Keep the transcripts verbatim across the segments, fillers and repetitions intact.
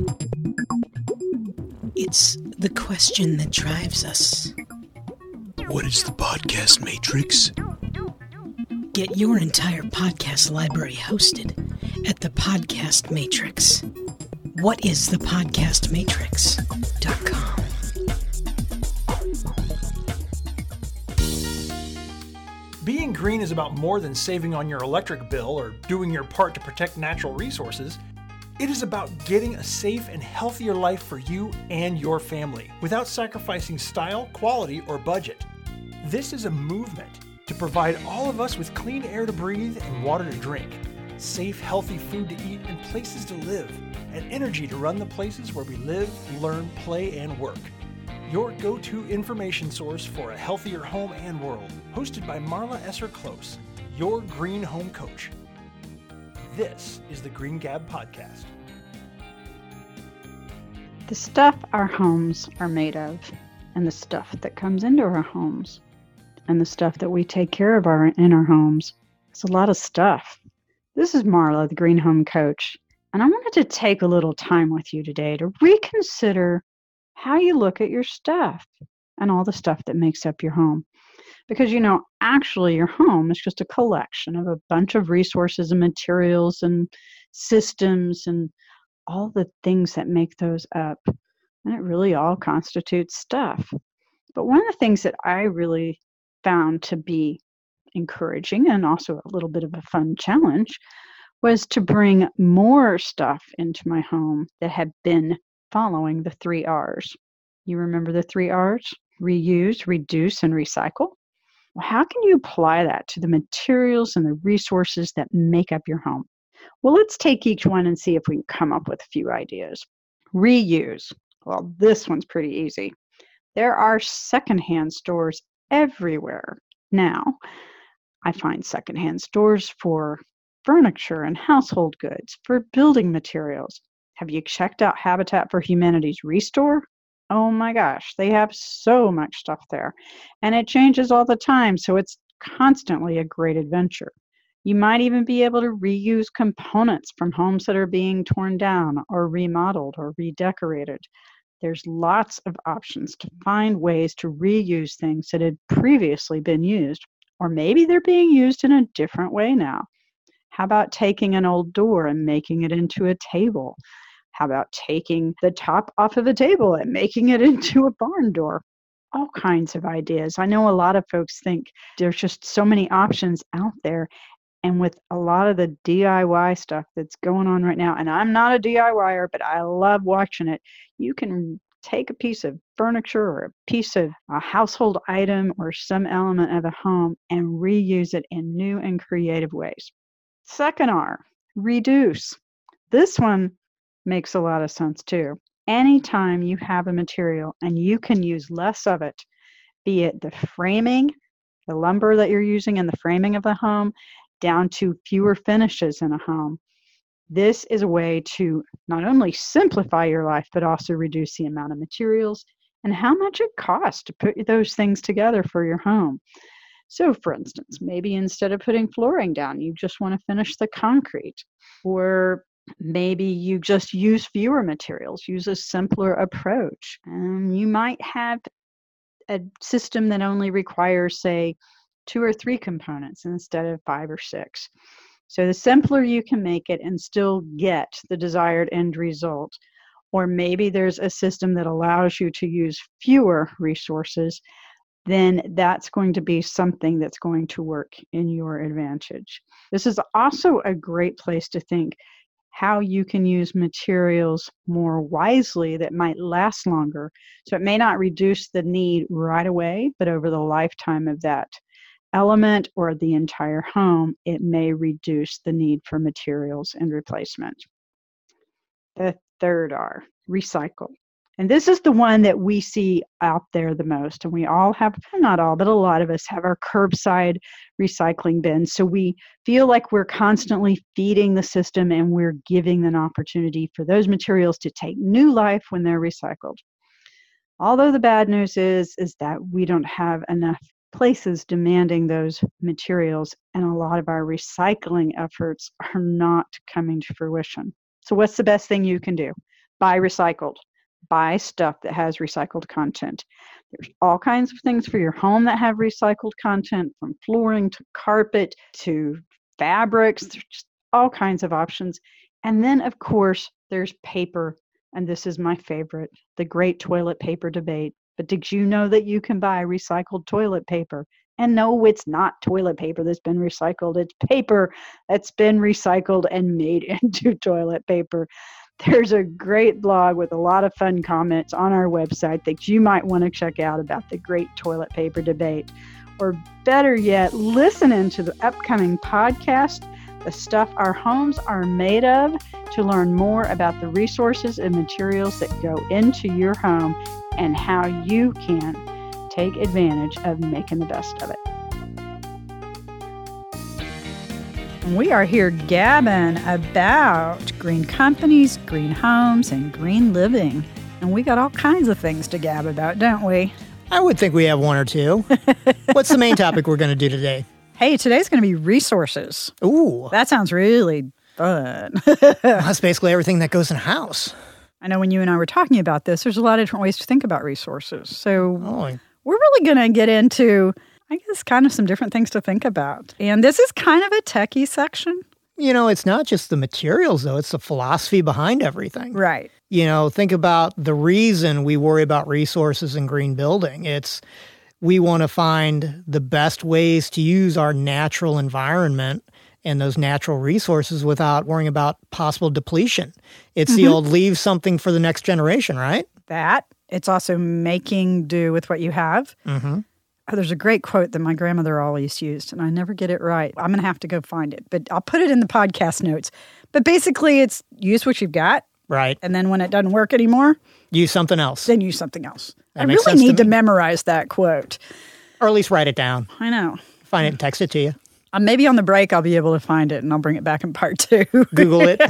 It's the question that drives us. What is the podcast matrix? Get your entire podcast library hosted at the Podcast Matrix. What is the podcast matrix dot com. Being green is about more than saving on your electric bill or doing your part to protect natural resources. It is about getting a safe and healthier life for you and your family without sacrificing style, quality, or budget. This is a movement to provide all of us with clean air to breathe and water to drink, safe, healthy food to eat and places to live, and energy to run the places where we live, learn, play, and work. Your go-to information source for a healthier home and world, hosted by Marla Esser-Close, your green home coach. This is the Green Gab Podcast. The stuff our homes are made of, and the stuff that comes into our homes, and the stuff that we take care of our in our homes. It's a lot of stuff. This is Marla, the Green Home Coach, and I wanted to take a little time with you today to reconsider how you look at your stuff and all the stuff that makes up your home. Because, you know, actually your home is just a collection of a bunch of resources and materials and systems and all the things that make those up. And it really all constitutes stuff. But one of the things that I really found to be encouraging and also a little bit of a fun challenge was to bring more stuff into my home that had been following the three R's. You remember the three R's? Reuse, reduce, and recycle. Well, how can you apply that to the materials and the resources that make up your home? Well, let's take each one and see if we can come up with a few ideas. Reuse. Well, this one's pretty easy. There are secondhand stores everywhere now. I find secondhand stores for furniture and household goods, for building materials. Have you checked out Habitat for Humanity's Restore? Oh my gosh, they have so much stuff there. And it changes all the time, so it's constantly a great adventure. You might even be able to reuse components from homes that are being torn down or remodeled or redecorated. There's lots of options to find ways to reuse things that had previously been used, or maybe they're being used in a different way now. How about taking an old door and making it into a table? How about taking the top off of a table and making it into a barn door? All kinds of ideas. I know a lot of folks think there's just so many options out there. And with a lot of the D I Y stuff that's going on right now, and I'm not a DIYer, but I love watching it, you can take a piece of furniture or a piece of a household item or some element of a home and reuse it in new and creative ways. Second R, reduce. This one makes a lot of sense too. Anytime you have a material and you can use less of it, be it the framing, the lumber that you're using in the framing of the home, down to fewer finishes in a home, this is a way to not only simplify your life, but also reduce the amount of materials and how much it costs to put those things together for your home. So for instance, maybe instead of putting flooring down, you just want to finish the concrete, or maybe you just use fewer materials, use a simpler approach. Um, you might have a system that only requires, say, two or three components instead of five or six. So the simpler you can make it and still get the desired end result. Or maybe there's a system that allows you to use fewer resources, then that's going to be something that's going to work in your advantage. This is also a great place to think how you can use materials more wisely that might last longer. So it may not reduce the need right away, but over the lifetime of that element or the entire home, it may reduce the need for materials and replacement. The third R, recycle. And this is the one that we see out there the most. And we all have, not all, but a lot of us have our curbside recycling bins. So we feel like we're constantly feeding the system and we're giving an opportunity for those materials to take new life when they're recycled. Although the bad news is, is that we don't have enough places demanding those materials, and a lot of our recycling efforts are not coming to fruition. So what's the best thing you can do? buy recycled. Buy stuff that has recycled content. There's all kinds of things for your home that have recycled content, from flooring to carpet to fabrics. There's just all kinds of options. And then, of course, there's paper. And this is my favorite, the great toilet paper debate. But did you know that you can buy recycled toilet paper? And no, it's not toilet paper that's been recycled. It's paper that's been recycled and made into toilet paper. There's a great blog with a lot of fun comments on our website that you might want to check out about the great toilet paper debate. Or better yet, listen into the upcoming podcast, The Stuff Our Homes Are Made Of, to learn more about the resources and materials that go into your home and how you can take advantage of making the best of it. We are here gabbing about green companies, green homes, and green living. And we got all kinds of things to gab about, don't we? I would think we have one or two. What's the main topic we're going to do today? Hey, today's going to be resources. Ooh. That sounds really fun. Well, that's basically everything that goes in a house. I know when you and I were talking about this, there's a lot of different ways to think about resources. So Oh. we're really going to get into, I guess, kind of some different things to think about. And this is kind of a techie section. You know, it's not just the materials, though. It's the philosophy behind everything. Right. You know, think about the reason we worry about resources in green building. It's we want to find the best ways to use our natural environment and those natural resources without worrying about possible depletion. It's mm-hmm. the old leave something for the next generation, right? That. It's also making do with what you have. Mm-hmm. Oh, there's a great quote that my grandmother always used, and I never get it right. I'm going to have to go find it, but I'll put it in the podcast notes. But basically, it's use what you've got. Right. And then when it doesn't work anymore, use something else. Then use something else. That I makes really sense need to to me. memorize that quote. Or at least write it down. I know. Find it and text it to you. Uh, maybe on the break I'll be able to find it, and I'll bring it back in part two. Google it.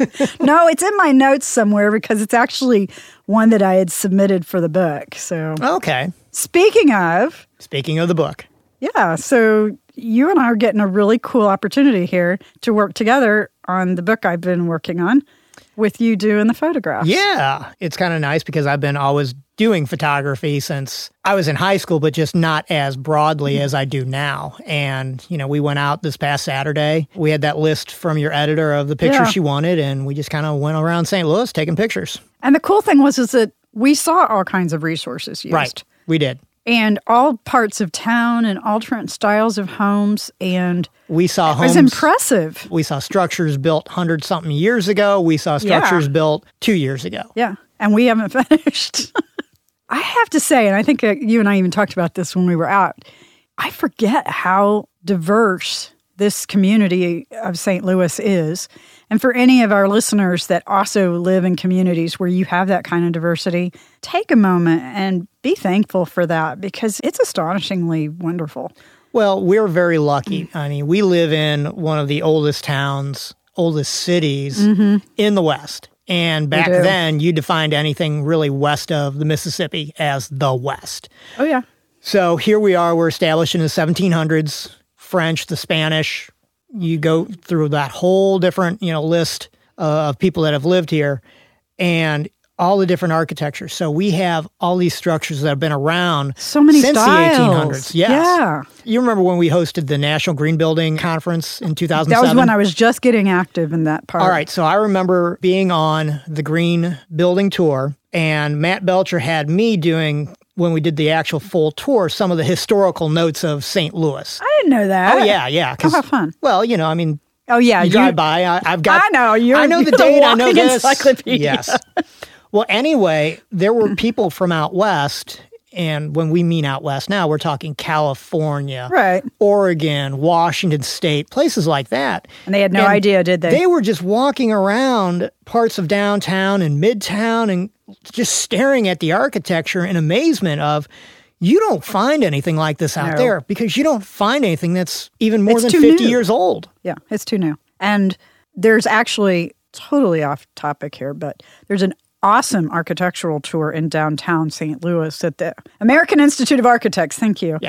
No, it's in my notes somewhere because it's actually one that I had submitted for the book. So Okay. Speaking of... Speaking of the book. Yeah, so you and I are getting a really cool opportunity here to work together on the book I've been working on with you doing the photographs. Yeah, it's kind of nice because I've been always doing photography since I was in high school, but just not as broadly as I do now. And, you know, we went out this past Saturday. We had that list from your editor of the pictures Yeah. she wanted, and we just kind of went around Saint Louis taking pictures. And the cool thing was is that we saw all kinds of resources used. Right, we did. And all parts of town and all different styles of homes. And We saw it homes. was impressive. We saw structures built one hundred something years ago. We saw structures Yeah. built two years ago. Yeah, and we haven't finished. I have to say, and I think uh, you and I even talked about this when we were out, I forget how diverse this community of Saint Louis is. And for any of our listeners that also live in communities where you have that kind of diversity, take a moment and be thankful for that because it's astonishingly wonderful. Well, we're very lucky. I mean, we live in one of the oldest towns, oldest cities in the West. And back do. then, you defined anything really west of the Mississippi as the West. Oh, yeah. So here we are. We're established in the seventeen hundreds, French, the Spanish. You go through that whole different, you know, list uh, of people that have lived here and all the different architecture. So we have all these structures that have been around So many since styles. the eighteen hundreds. Yes. Yeah. You remember when we hosted the National Green Building Conference in two thousand seven? That was when I was just getting active in that part. All right. So I remember being on the Green Building Tour, and Matt Belcher had me doing, when we did the actual full tour, some of the historical notes of Saint Louis. I didn't know that. Oh, yeah, yeah. 'cause- Oh, how fun. Well, you know, I mean, Oh, yeah. you drive by. I, I've got. I know. You're, I know the you're date. I know walking this. encyclopedia. Yes. Well, anyway, there were people from out west, and when we mean out west now, we're talking California, Right. Oregon, Washington State, places like that. And they had no And idea, did they? They were just walking around parts of downtown and midtown and just staring at the architecture in amazement of, you don't find anything like this out No. there because you don't find anything that's even more It's than too fifty new. years old. Yeah, it's too new. And there's actually, totally off topic here, but there's an awesome architectural tour in downtown Saint Louis at the American Institute of Architects. Thank you. Yeah.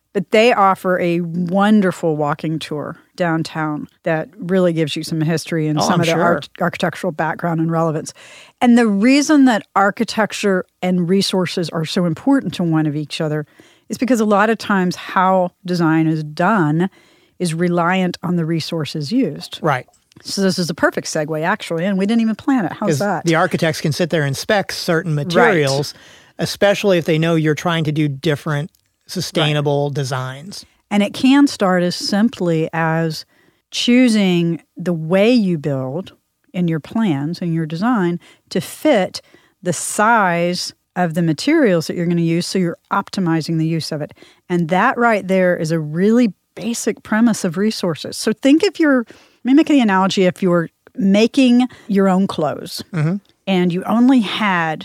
But they offer a wonderful walking tour downtown that really gives you some history and Oh, some I'm of the sure. art, architectural background and relevance. And the reason that architecture and resources are so important to one of each other is because a lot of times how design is done is reliant on the resources used. Right. So this is a perfect segue, actually, and we didn't even plan it. How's Because that? the architects can sit there and spec certain materials, especially if they know you're trying to do different sustainable right. designs. And it can start as simply as choosing the way you build in your plans and your design to fit the size of the materials that you're going to use, so you're optimizing the use of it. And that right there is a really basic premise of resources. So think if you're, let me make the analogy, if you're making your own clothes mm-hmm. and you only had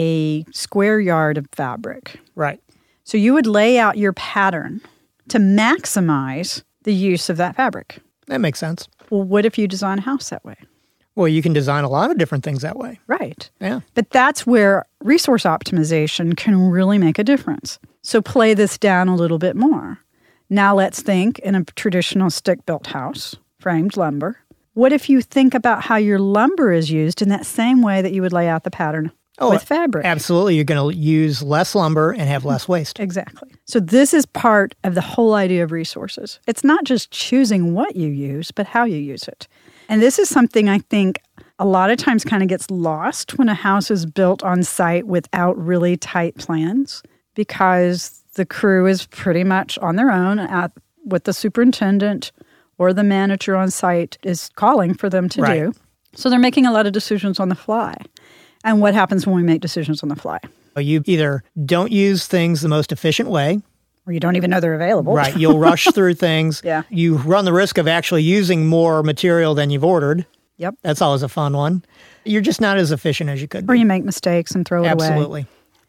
a square yard of fabric. Right. So you would lay out your pattern to maximize the use of that fabric. That makes sense. Well, what if you design a house that way? Well, you can design a lot of different things that way. Right. Yeah. But that's where resource optimization can really make a difference. So play this down a little bit more. Now let's think in a traditional stick-built house, framed lumber. What if you think about how your lumber is used in that same way that you would lay out the pattern oh, with fabric? Absolutely. You're going to use less lumber and have less waste. Exactly. So this is part of the whole idea of resources. It's not just choosing what you use, but how you use it. And this is something I think a lot of times kind of gets lost when a house is built on site without really tight plans, because the crew is pretty much on their own at what the superintendent or the manager on site is calling for them to right. do. So they're making a lot of decisions on the fly. And what happens when we make decisions on the fly? You either don't use things the most efficient way, or you don't even know they're available. Right. You'll rush through things. Yeah. You run the risk of actually using more material than you've ordered. Yep. That's always a fun one. You're just not as efficient as you could be. Or you make mistakes and throw it Absolutely. away. Absolutely.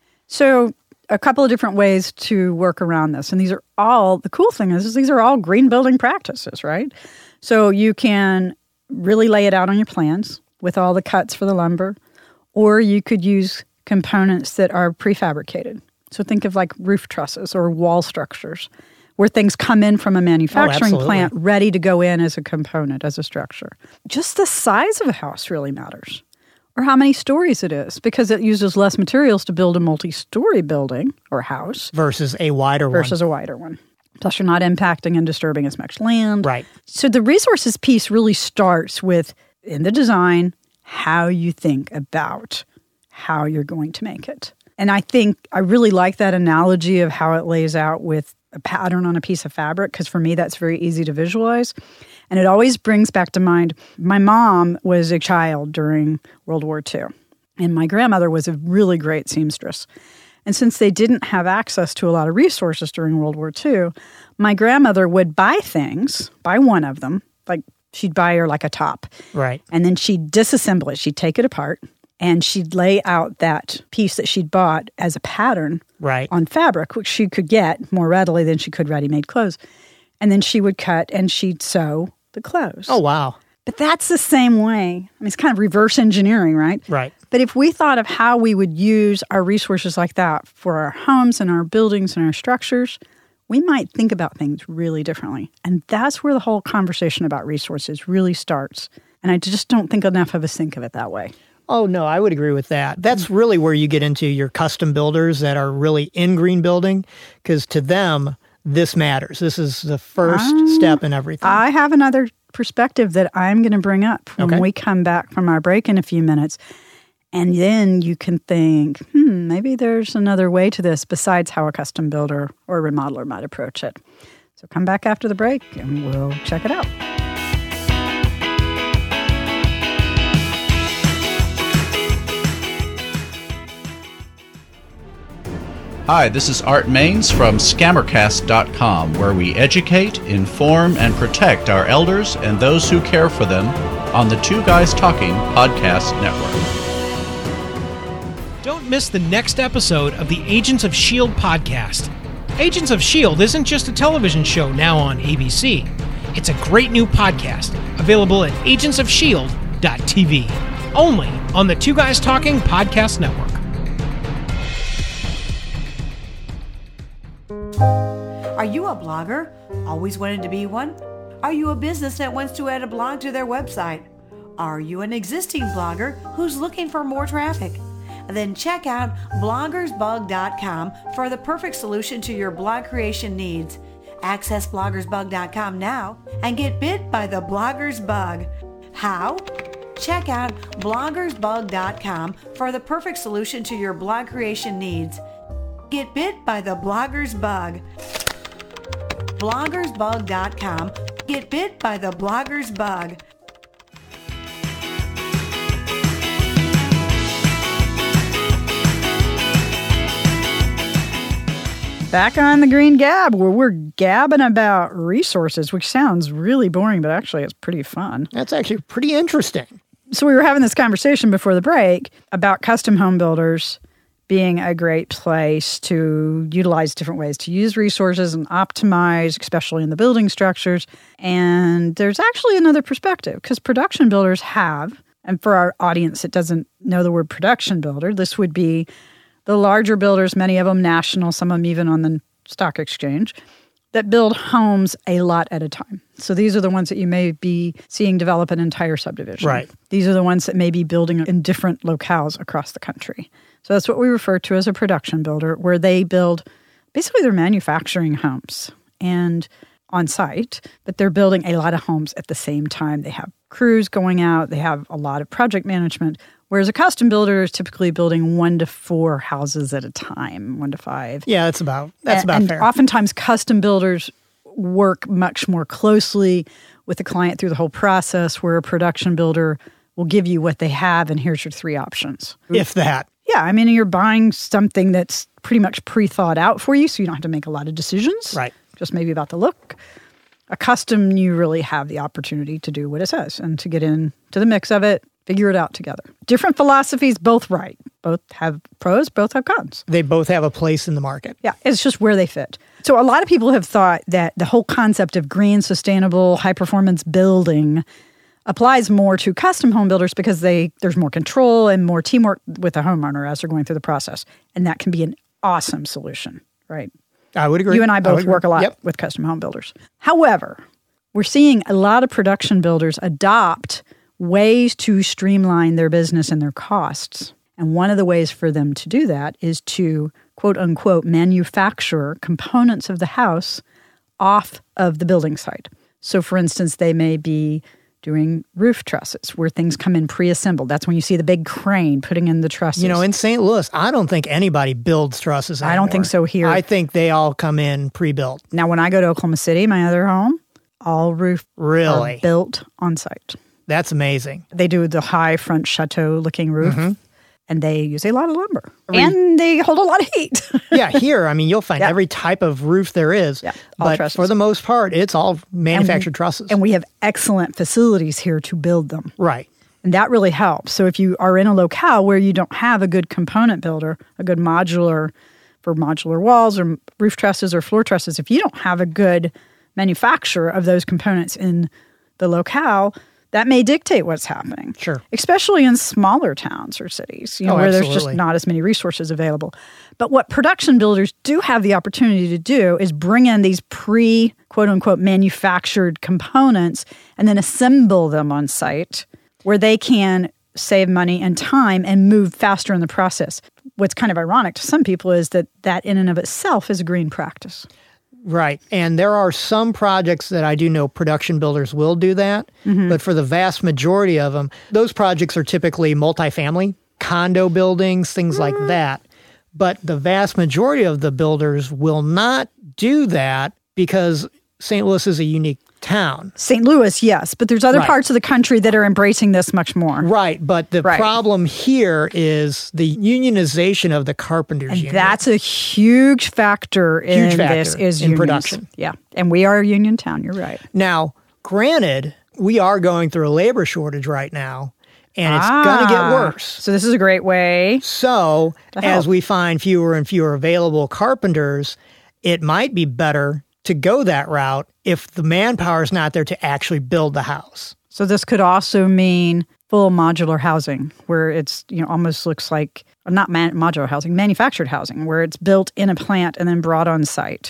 So a couple of different ways to work around this. And these are all, the cool thing is, is these are all green building practices, right? So you can really lay it out on your plans with all the cuts for the lumber, or you could use components that are prefabricated. So think of like roof trusses or wall structures where things come in from a manufacturing oh, plant ready to go in as a component, as a structure. Just the size of a house really matters, or how many stories it is, because it uses less materials to build a multi-story building or house versus a wider versus one. Versus a wider one. Plus, you're not impacting and disturbing as much land. Right. So the resources piece really starts with, in the design, how you think about how you're going to make it. And I think I really like that analogy of how it lays out with a pattern on a piece of fabric, because for me, that's very easy to visualize. And it always brings back to mind, my mom was a child during World War Two, and my grandmother was a really great seamstress. And since they didn't have access to a lot of resources during World War Two, my grandmother would buy things, buy one of them, like she'd buy her like a top. Right. And then she'd disassemble it. She'd take it apart, and she'd lay out that piece that she'd bought as a pattern right. on fabric, which she could get more readily than she could ready-made clothes. And then she would cut and she'd sew the clothes. Oh, wow. But that's the same way. I mean, it's kind of reverse engineering, right? Right. But if we thought of how we would use our resources like that for our homes and our buildings and our structures, we might think about things really differently. And that's where the whole conversation about resources really starts. And I just don't think enough of us think of it that way. Oh, no, I would agree with that. That's really where you get into your custom builders that are really in green building, because to them, this matters. This is the first um, step in everything. I have another perspective that I'm going to bring up when okay. we come back from our break in a few minutes. And then you can think, hmm, maybe there's another way to this besides how a custom builder or a remodeler might approach it. So come back after the break and we'll check it out. Hi, this is Art Maines from Scammercast dot com, where we educate, inform, and protect our elders and those who care for them on the Two Guys Talking podcast network. Don't miss the next episode of the Agents of S H I E L D podcast. Agents of S H I E L D isn't just a television show now on A B C. It's a great new podcast available at agents of shield dot t v, only on the Two Guys Talking podcast network. Are you a blogger? Always wanted to be one? Are you a business that wants to add a blog to their website? Are you an existing blogger who's looking for more traffic? Then check out bloggers bug dot com for the perfect solution to your blog creation needs. Access bloggers bug dot com now and get bit by the bloggers bug. How? Check out bloggers bug dot com for the perfect solution to your blog creation needs. Get bit by the bloggers bug. bloggers bug dot com. Get bit by the bloggers bug. Back on the Green Gab, where we're gabbing about resources, which sounds really boring, but actually it's pretty fun. That's actually pretty interesting. So we were having this conversation before the break about custom home builders being a great place to utilize different ways to use resources and optimize, especially in the building structures. And there's actually another perspective, because production builders have, and for our audience that doesn't know the word production builder, this would be the larger builders, many of them national, some of them even on the stock exchange, that build homes a lot at a time. So these are the ones that you may be seeing develop an entire subdivision. Right. These are the ones that may be building in different locales across the country. So that's what we refer to as a production builder, where they build, basically they're manufacturing homes and on site, but they're building a lot of homes at the same time. They have crews going out. They have a lot of project management. Whereas a custom builder is typically building one to four houses at a time, one to five. Yeah, that's about that's and, about and fair. Oftentimes, custom builders work much more closely with the client through the whole process, where a production builder will give you what they have, and here's your three options. If that. Yeah, I mean, you're buying something that's pretty much pre-thought out for you, so you don't have to make a lot of decisions. Right. Just maybe about the look. A custom, you really have the opportunity to do what it says and to get into the mix of it, figure it out together. Different philosophies, both right. Both have pros, both have cons. They both have a place in the market. Yeah, it's just where they fit. So a lot of people have thought that the whole concept of green, sustainable, high-performance building applies more to custom home builders because they there's more control and more teamwork with the homeowner as they're going through the process. And that can be an awesome solution, right? I would agree. You and I both I work a lot yep. with custom home builders. However, we're seeing a lot of production builders adopt ways to streamline their business and their costs. And one of the ways for them to do that is to, quote unquote, manufacture components of the house off of the building site. So, for instance, they may be doing roof trusses where things come in pre-assembled. That's when you see the big crane putting in the trusses. You know, in Saint Louis, I don't think anybody builds trusses anymore. I don't think so here. I think they all come in pre-built. Now, when I go to Oklahoma City, my other home, all roof Really? are built on site. That's amazing. They do the high front chateau-looking roof, Mm-hmm. and they use a lot of lumber. And they hold a lot of heat. Yeah, here, I mean, you'll find Yeah. every type of roof there is. Yeah, all but trusses. for the most part, it's all manufactured and, trusses. And we have excellent facilities here to build them. Right. And that really helps. So if you are in a locale where you don't have a good component builder, a good modular for modular walls or roof trusses or floor trusses, if you don't have a good manufacturer of those components in the locale, that may dictate what's happening. Sure. Especially in smaller towns or cities, you know, Oh, where there's absolutely. just not as many resources available. But what production builders do have the opportunity to do is bring in these pre, quote unquote, manufactured components and then assemble them on site where they can save money and time and move faster in the process. What's kind of ironic to some people is that that in and of itself is a green practice. Right. And there are some projects that I do know production builders will do that. Mm-hmm. But for the vast majority of them, those projects are typically multifamily, condo buildings, things like that. But the vast majority of the builders will not do that because Saint Louis is a unique town. Saint Louis, yes, but there's other Right. parts of the country that are embracing this much more. Right. But the Right. problem here is the unionization of the carpenters And union. that's a huge factor in Huge factor this is in unions. production. Yeah, and we are a union town, you're right. Now, granted, we are going through a labor shortage right now, and it's going to get Ah, worse. So this is a great way. So, To as help. we find fewer and fewer available carpenters, it might be better to go that route if the manpower is not there to actually build the house. So this could also mean full modular housing, where it's, you know, almost looks like, not man, modular housing, manufactured housing, where it's built in a plant and then brought on site.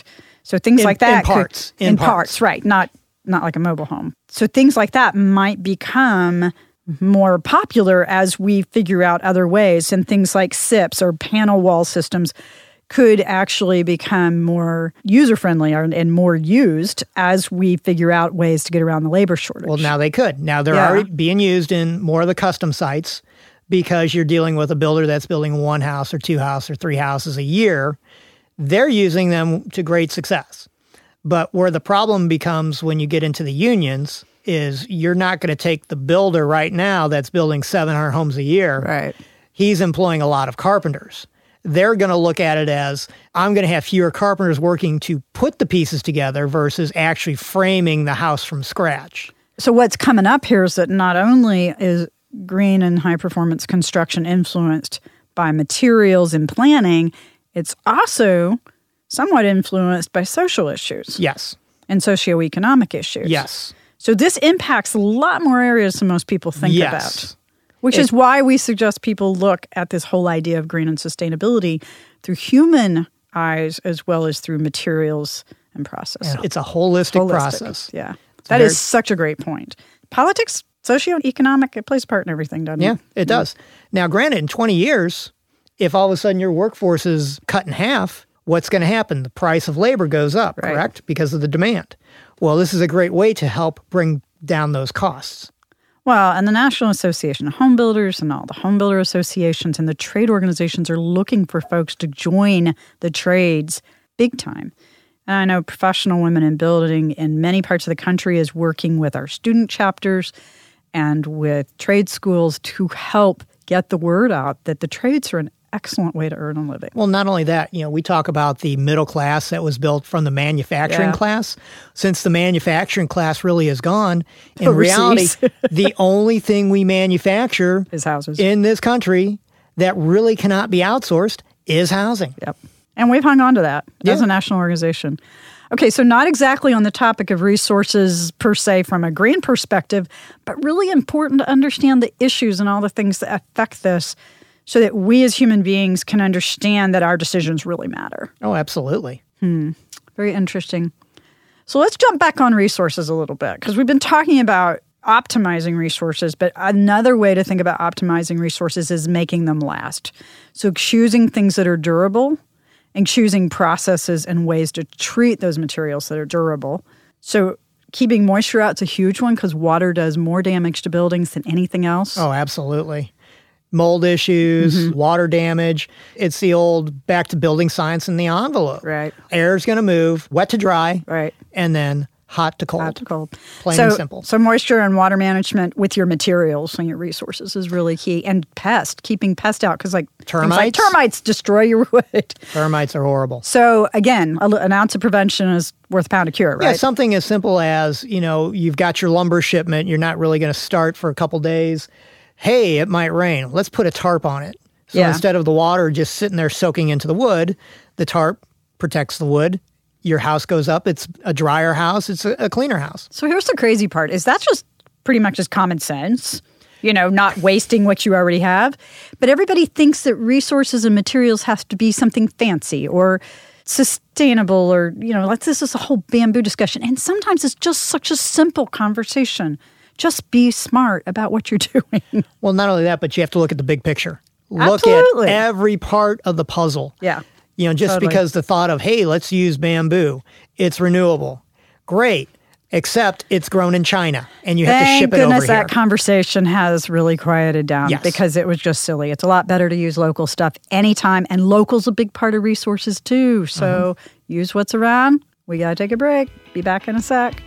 So things in, like that. In parts. Could, in, in parts. parts, right. Not not like a mobile home. So things like that might become more popular as we figure out other ways. And things like S I Ps or panel wall systems could actually become more user-friendly and more used as we figure out ways to get around the labor shortage. Well, now they could. Now they're Yeah. already being used in more of the custom sites because you're dealing with a builder that's building one house or two houses or three houses a year. They're using them to great success. But where the problem becomes when you get into the unions is you're not going to take the builder right now that's building seven hundred homes a year. Right. He's employing a lot of carpenters. They're going to look at it as, I'm going to have fewer carpenters working to put the pieces together versus actually framing the house from scratch. So what's coming up here is that not only is green and high-performance construction influenced by materials and planning, it's also somewhat influenced by social issues. Yes. And socioeconomic issues. Yes. So this impacts a lot more areas than most people think yes. about. Which it, is why we suggest people look at this whole idea of green and sustainability through human eyes as well as through materials and process. It's a holistic, holistic. process. Yeah. It's that very, is such a great point. Politics, socioeconomic, it plays a part in everything, doesn't yeah, it? Yeah, it does. Now, granted, in twenty years, if all of a sudden your workforce is cut in half, what's going to happen? The price of labor goes up, right. correct? Because of the demand. Well, this is a great way to help bring down those costs. Well, and the National Association of Home Builders and all the home builder associations and the trade organizations are looking for folks to join the trades big time. And I know Professional Women in Building in many parts of the country is working with our student chapters and with trade schools to help get the word out that the trades are an excellent way to earn a living. Well, not only that, you know, we talk about the middle class that was built from the manufacturing yeah. class. Since the manufacturing class really is gone, in Overseas. reality, the only thing we manufacture is houses in this country that really cannot be outsourced is housing. Yep. And we've hung on to that yeah. as a national organization. Okay, so not exactly on the topic of resources per se from a green perspective, but really important to understand the issues and all the things that affect this so that we as human beings can understand that our decisions really matter. Oh, absolutely. Hmm. Very interesting. So let's jump back on resources a little bit because we've been talking about optimizing resources, but another way to think about optimizing resources is making them last. So choosing things that are durable and choosing processes and ways to treat those materials that are durable. So keeping moisture out is a huge one because water does more damage to buildings than anything else. Oh, absolutely. Mold issues, mm-hmm. water damage. It's the old back to building science in the envelope. Right. Air's going to move, wet to dry, right, and then hot to cold. Hot to cold. Plain so, and simple. So moisture and water management with your materials and your resources is really key. And pest, keeping pest out because like termites, like termites destroy your wood. Termites are horrible. So again, an ounce of prevention is worth a pound of cure, right? Yeah, something as simple as, you know, you've got your lumber shipment. You're not really going to start for a couple days. Hey, it might rain. Let's put a tarp on it. So yeah. instead of the water just sitting there soaking into the wood, the tarp protects the wood. Your house goes up. It's a drier house. It's a, a cleaner house. So here's the crazy part. Is that just pretty much just common sense? You know, not wasting what you already have. But everybody thinks that resources and materials have to be something fancy or sustainable or, you know, like this is a whole bamboo discussion. And sometimes it's just such a simple conversation. Just be smart about what you're doing. Well, not only that, but you have to look at the big picture. Absolutely. Look at every part of the puzzle. Yeah. You know, just totally. because the thought of, hey, let's use bamboo, it's renewable. Great. Except it's grown in China and you have Thank to ship it over here. Thank goodness that conversation has really quieted down yes. because it was just silly. It's a lot better to use local stuff anytime. And local's a big part of resources too. So mm-hmm. use what's around. We got to take a break. Be back in a sec.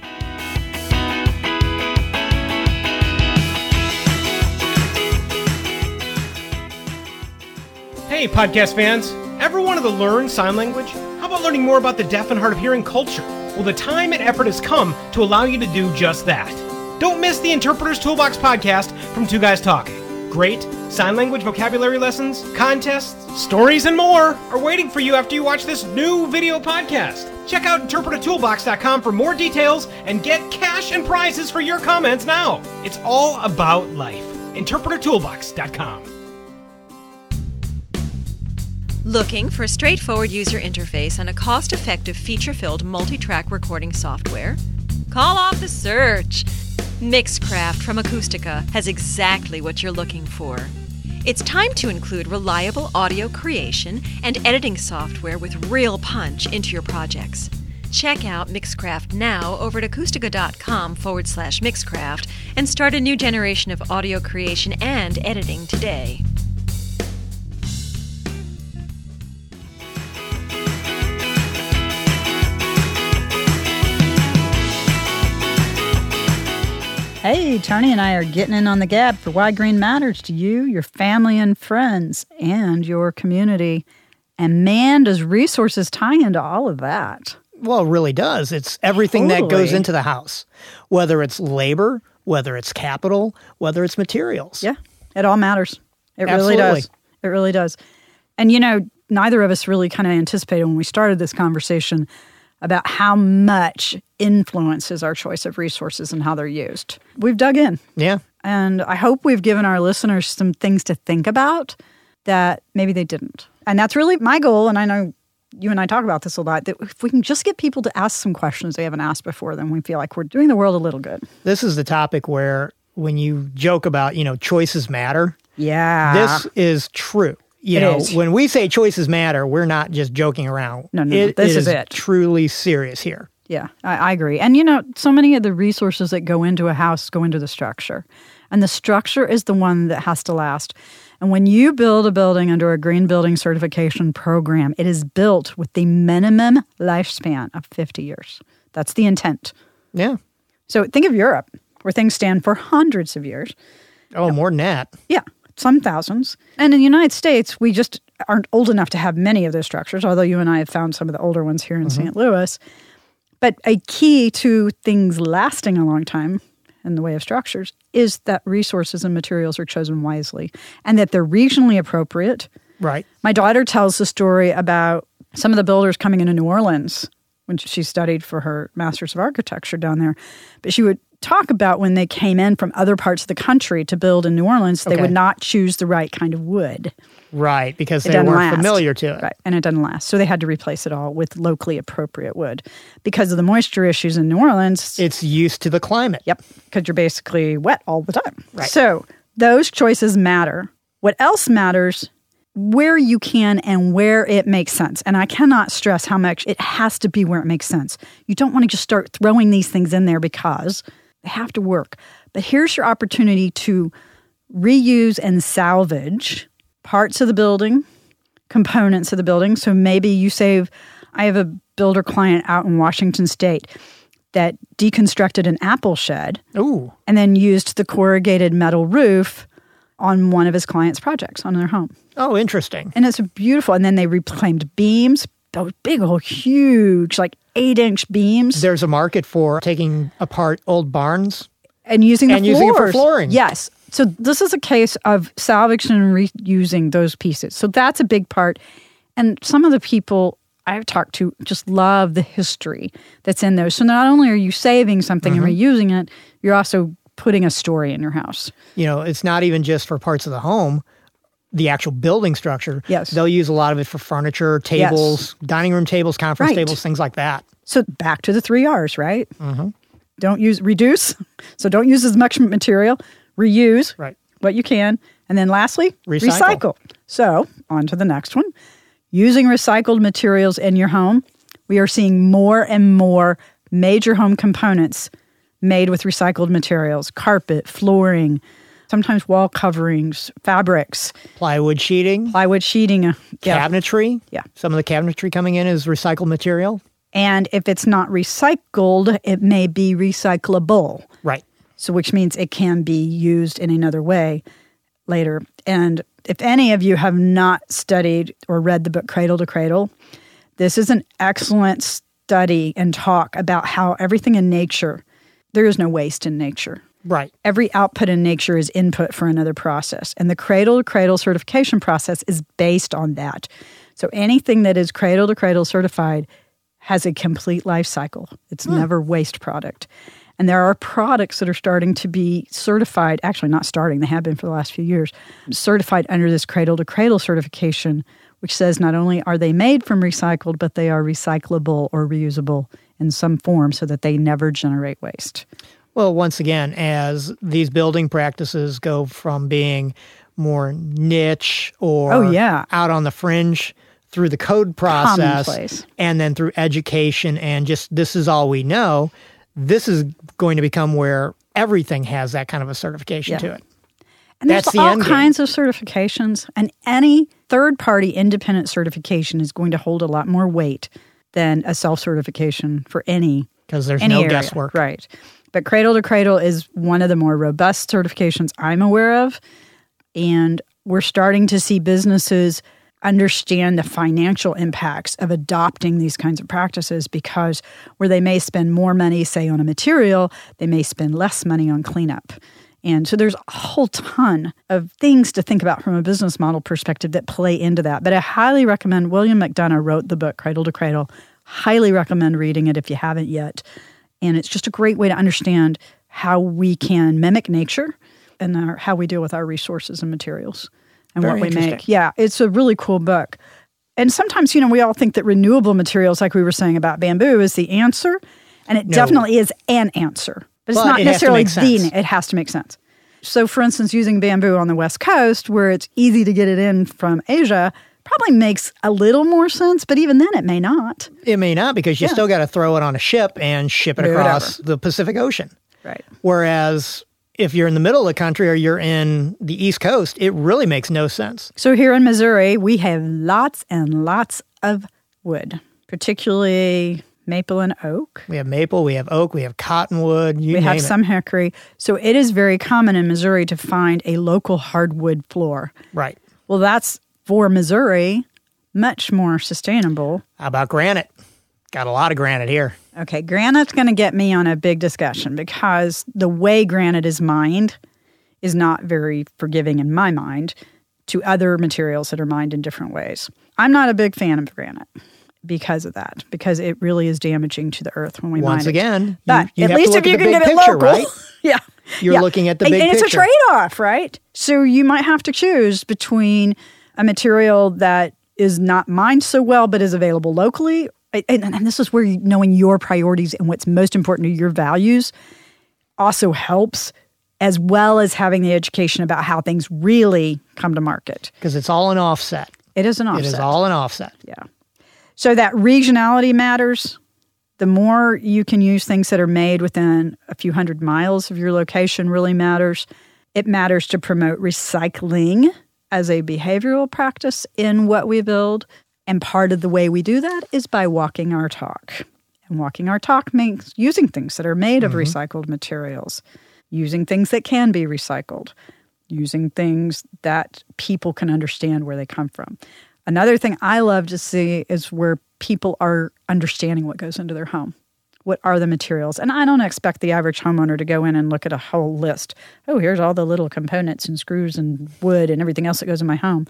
Hey, podcast fans. Ever wanted to learn sign language? How about learning more about the deaf and hard of hearing culture? Well, the time and effort has come to allow you to do just that. Don't miss the Interpreter's Toolbox podcast from Two Guys Talking. Great sign language vocabulary lessons, contests, stories, and more are waiting for you after you watch this new video podcast. Check out interpreter toolbox dot com for more details and get cash and prizes for your comments now. It's all about life. interpreter toolbox dot com. Looking for a straightforward user interface and a cost-effective, feature-filled multi-track recording software? Call off the search! Mixcraft from Acoustica has exactly what you're looking for. It's time to include reliable audio creation and editing software with real punch into your projects. Check out Mixcraft now over at acoustica.com forward slash Mixcraft and start a new generation of audio creation and editing today. Hey, Tony and I are getting in on the gab for why green matters to you, your family and friends, and your community. And man, does resources tie into all of that. Well, it really does. It's everything Totally. that goes into the house, whether it's labor, whether it's capital, whether it's materials. Yeah, it all matters. It Absolutely. really does. It really does. And, you know, neither of us really kind of anticipated when we started this conversation about how much influences our choice of resources and how they're used. We've dug in. Yeah. And I hope we've given our listeners some things to think about that maybe they didn't. And that's really my goal, and I know you and I talk about this a lot, that if we can just get people to ask some questions they haven't asked before, then we feel like we're doing the world a little good. This is the topic where when you joke about, you know, choices matter. Yeah. This is true. You It know, is. when we say choices matter, we're not just joking around. No, no, It this is is it. truly serious here. Yeah, I, I agree. And, you know, so many of the resources that go into a house go into the structure. And the structure is the one that has to last. And when you build a building under a green building certification program, it is built with the minimum lifespan of fifty years. That's the intent. Yeah. So think of Europe, where things stand for hundreds of years. Oh, more than that. Yeah, some thousands. And in the United States, we just aren't old enough to have many of those structures, although you and I have found some of the older ones here in Mm-hmm. Saint Louis. But a key to things lasting a long time in the way of structures is that resources and materials are chosen wisely and that they're regionally appropriate. Right. My daughter tells the story about some of the builders coming into New Orleans when she studied for her Master's of Architecture down there. But she would talk about when they came in from other parts of the country to build in New Orleans, they Okay. would not choose the right kind of wood. Right, because It they doesn't weren't last. familiar to it. Right, and it doesn't last. So they had to replace it all with locally appropriate wood. Because of the moisture issues in New Orleans, It's used to the climate. yep, because you're basically wet all the time. Right. So those choices matter. What else matters? Where you can and where it makes sense. And I cannot stress how much it has to be where it makes sense. You don't want to just start throwing these things in there because they have to work. But here's your opportunity to reuse and salvage parts of the building, components of the building. So maybe you save, I have a builder client out in Washington State that deconstructed an apple shed Ooh. and then used the corrugated metal roof on one of his clients' projects on their home. Oh, interesting. And it's beautiful. And then they reclaimed beams, those big old huge, like eight-inch beams. There's a market for taking apart old barns. And using the And using it for floors. flooring. Yes. So this is a case of salvaging and reusing those pieces. So that's a big part. And some of the people I've talked to just love the history that's in those. So not only are you saving something Mm-hmm. and reusing it, you're also putting a story in your house. You know, it's not even just for parts of the home, the actual building structure. Yes. They'll use a lot of it for furniture, tables, dining room tables, conference Right. tables, things like that. So back to the three R's, right? Mm-hmm. Don't use, reduce. So don't use as much material. Reuse Right. what you can. And then lastly, Recycle. recycle. So on to the next one. Using recycled materials in your home, we are seeing more and more major home components made with recycled materials, carpet, flooring, sometimes wall coverings, fabrics, Plywood sheeting, plywood sheeting. uh, yeah. cabinetry. Yeah. Some of the cabinetry coming in is recycled material. And if it's not recycled, it may be recyclable. Right. So which means it can be used in another way later. And if any of you have not studied or read the book Cradle to Cradle, this is an excellent study and talk about how everything in nature, there is no waste in nature. Right. Every output in nature is input for another process. And the Cradle to Cradle certification process is based on that. So anything that is Cradle to Cradle certified has a complete life cycle. It's Hmm. never waste product. And there are products that are starting to be certified, actually not starting, they have been for the last few years, certified under this cradle-to-cradle certification, which says not only are they made from recycled, but they are recyclable or reusable in some form so that they never generate waste. Well, once again, as these building practices go from being more niche or oh, yeah. out on the fringe through the code process Commonplace. And then through education and just this is all we know, this is going to become where everything has that kind of a certification yeah. to it. And That's there's the all end game. kinds of certifications, and any third-party independent certification is going to hold a lot more weight than a self-certification for any because there's any no area. guesswork. Right. But Cradle to Cradle is one of the more robust certifications I'm aware of, and we're starting to see businesses understand the financial impacts of adopting these kinds of practices, because where they may spend more money, say, on a material, they may spend less money on cleanup. And so there's a whole ton of things to think about from a business model perspective that play into that. But I highly recommend, William McDonough wrote the book, Cradle to Cradle. Highly recommend reading it if you haven't yet. And it's just a great way to understand how we can mimic nature and our, how we deal with our resources and materials and Very what we interesting. make. Yeah, it's a really cool book. And sometimes, you know, we all think that renewable materials, like we were saying about bamboo, is the answer. And it No. definitely is an answer. But it's But not it has to necessarily make sense. the, it has to make sense. So, for instance, using bamboo on the West Coast, where it's easy to get it in from Asia, probably makes a little more sense, but even then it may not. It may not, because you Yeah. still got to throw it on a ship and ship it Move it across over. the Pacific Ocean. Right. Whereas if you're in the middle of the country or you're in the East Coast, it really makes no sense. So here in Missouri, we have lots and lots of wood, particularly maple and oak. We have maple, we have oak, we have cottonwood, you we name have it. some hickory. So it is very common in Missouri to find a local hardwood floor. Right. Well, that's, for Missouri, much more sustainable. How about granite? Got a lot of granite here. Okay, granite's going to get me on a big discussion, because the way granite is mined is not very forgiving in my mind to other materials that are mined in different ways. I'm not a big fan of granite because of that, because it really is damaging to the earth when we mine it. Once again, But you, you at have least to look if you at the can big get it picture, local. right? yeah. You're yeah. looking at the and, big and picture. it's a trade-off, right? So you might have to choose between a material that is not mined so well but is available locally. And, and this is where you, knowing your priorities and what's most important to your values also helps, as well as having the education about how things really come to market. Because it's all an offset. It is an offset. It is all an offset. Yeah. So that regionality matters. The more you can use things that are made within a few hundred miles of your location really matters. It matters to promote recycling as a behavioral practice in what we build. And part of the way we do that is by walking our talk. And walking our talk means using things that are made of mm-hmm. recycled materials, using things that can be recycled, using things that people can understand where they come from. Another thing I love to see is where people are understanding what goes into their home. What are the materials? And I don't expect the average homeowner to go in and look at a whole list. Oh, here's all the little components and screws and wood and everything else that goes in my home.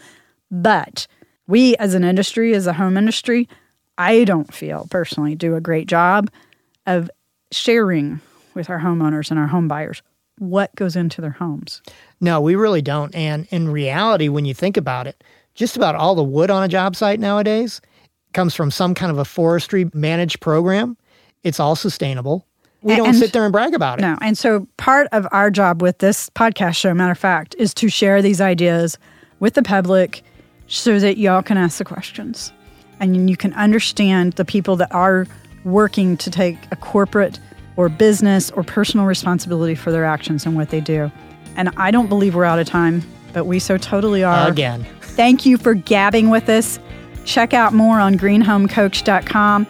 But we as an industry, as a home industry, I don't feel personally do a great job of sharing with our homeowners and our home buyers what goes into their homes. No, we really don't. And in reality, when you think about it, just about all the wood on a job site nowadays comes from some kind of a forestry managed program. It's all sustainable. We don't and, sit there and brag about it. No. And so part of our job with this podcast show, matter of fact, is to share these ideas with the public so that y'all can ask the questions. And you can understand the people that are working to take a corporate or business or personal responsibility for their actions and what they do. And I don't believe we're out of time, but we so totally are. Again. Thank you for gabbing with us. Check out more on green home coach dot com.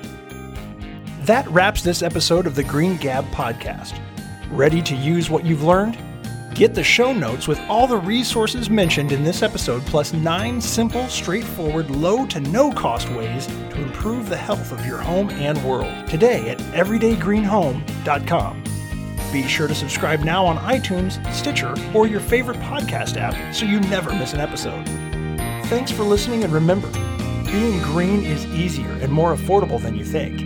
That wraps this episode of the Green Gab podcast. Ready to use what you've learned? Get the show notes with all the resources mentioned in this episode, plus nine simple, straightforward, low to no cost ways to improve the health of your home and world today at everyday green home dot com. Be sure to subscribe now on iTunes, Stitcher, or your favorite podcast app so you never miss an episode. Thanks for listening, and remember, being green is easier and more affordable than you think.